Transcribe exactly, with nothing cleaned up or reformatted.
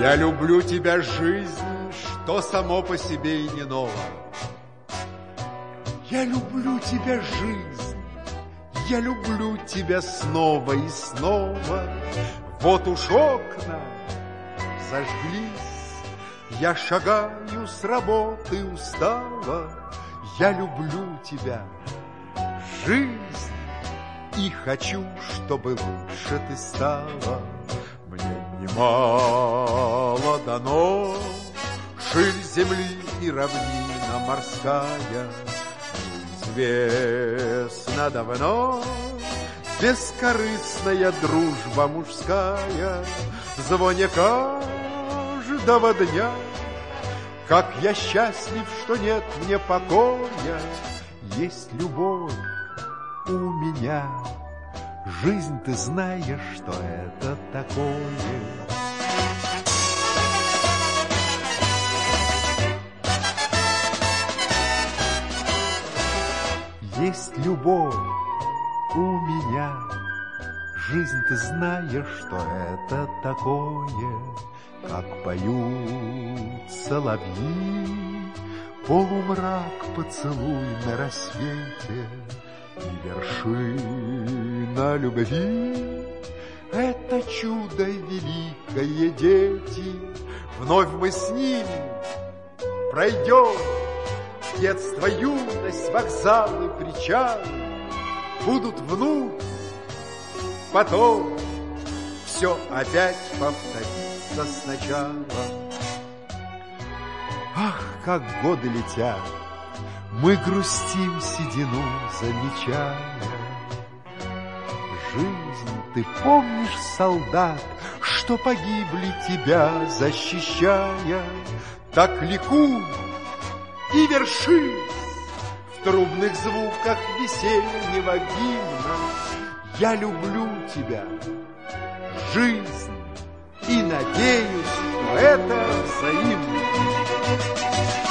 Я люблю тебя, жизнь, что само по себе и не ново. Я люблю тебя, жизнь, я люблю тебя снова и снова. Вот уж окна зажглись, я шагаю с работы устава. Я люблю тебя, жизнь, и хочу, чтобы лучше ты стала. Мне немало дано, ширь земли и равнина морская. Известно давно бескорыстная дружба мужская. В звоне каждого дня, как я счастлив, что нет мне покоя. Есть любовь у меня, жизнь, ты знаешь, что это такое. Есть любовь у меня, жизнь, ты знаешь, что это такое. Как поют соловьи, полумрак поцелуй на рассвете, и вершина любви — это чудо великое, дети. Вновь мы с ними пройдем детство, юность, вокзалы, причалы. Будут вновь, потом все опять повторится сначала. Ах, как годы летят, мы грустим, седину замечая. Жизнь, ты помнишь, солдат, что погибли, тебя защищая? Так ликуй и вершись в трубных звуках весеннего гимна. Я люблю тебя, жизнь, и надеюсь, что это взаимно.